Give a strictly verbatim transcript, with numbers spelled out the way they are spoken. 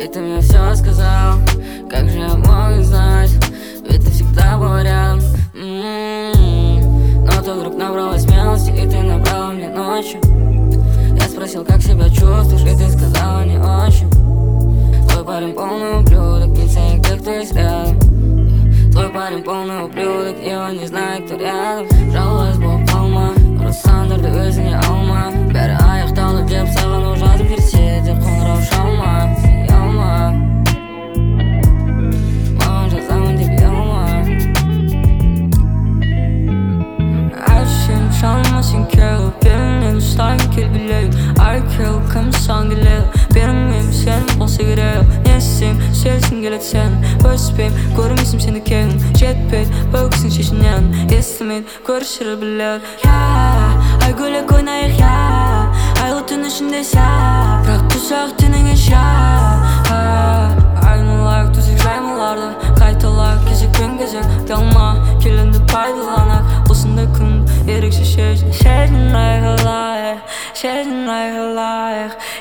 И ты мне все сказал, как же я мог не знать, ведь ты всегда был рядом. М-м-м. Но ты вдруг набралась смелости, и ты набрала мне ночью. Я спросил, как себя чувствуешь, и ты сказала не очень. Твой парень полный ублюдок, не ценит тех, кто есть рядом. Твой парень полный ублюдок, и он не знает, кто рядом. Жалуюсь, Бог palma, Русандырды өзіне алма. Бәрі аяқталып деп сағынып жазып жүрсе де қоңырау шалма, ұялма. Маған жазамын деп ұялма. Әшім жаныма сен келіп, белінен ұстайын кел билейік. Ай келіп, кім сан келеді, бермеймін сен болса керек. Не істейм, сезгім келеді сен, өспейм, көрмейсің сені кең. Жетпейді, бөгсің шешінен, естімейді, көршірі біледі. Ай гөлек ойнайық, айлы түн ішінде сәт, бірақ тұсақ теніңе жат. Айналайық төсек жаймаларды, қайталайық кезекпен кезек. Ұялма, келінді пайдаланайық, осындай күн ерекше шешін. Шешін айғалайық, шешін айғалайық.